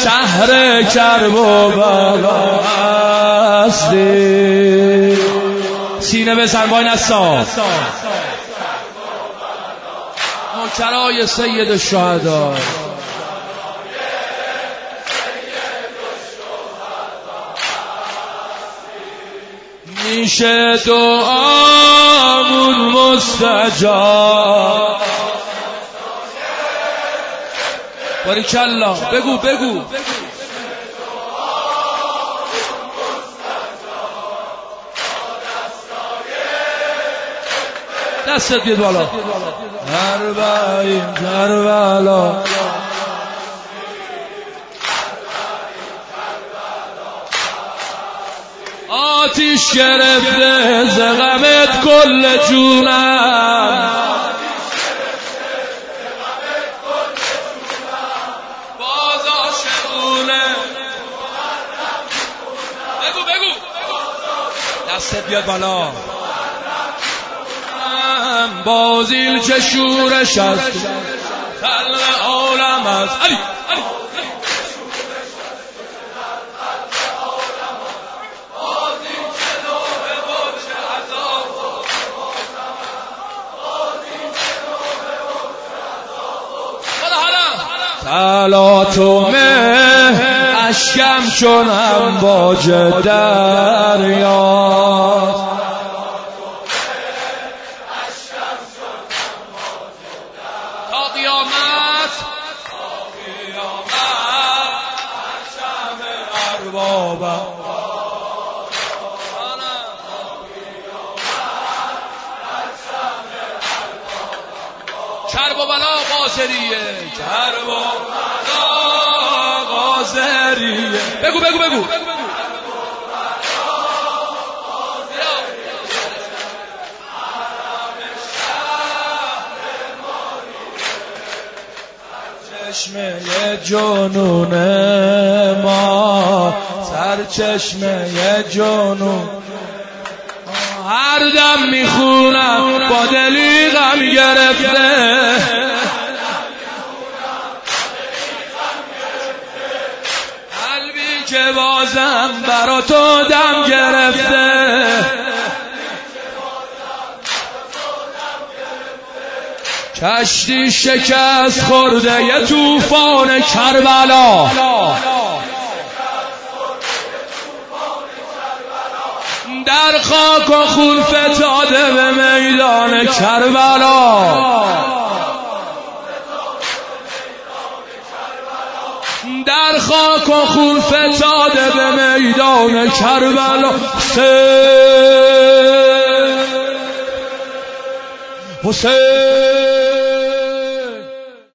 شهر کرب و بلا هستی. سینه بزن وای نسا نوکرای سید الشهدا. میشه دعامون مستجاب. باریکلا بگو بگو. دستت بیاد بالا. اربعین کربلا آتیش گرفته ز غمت کل جونم. باز عاشقونه. بگو بگو. دستت بیاد بالا. بازیل چه شورش است خلق عالم است. علی علی تلاطمه اشکم چون امواج دریاست. تا قیامت اشکم اربابم. کرب و بلا قاصریه. کرب و بلا قاصریه. بگو بگو بگو. چشمه جنون ما سرچشمه جنون. هر دم میخونم با دلی غم گرفته. قلبی که بازم برا تو دم گرفته. کشتی شکست خورده یه طوفان کربلا. در خاک و خون فتاده به میدان کربلا. در خاک و خون فتاده به میدان کربلا. حسین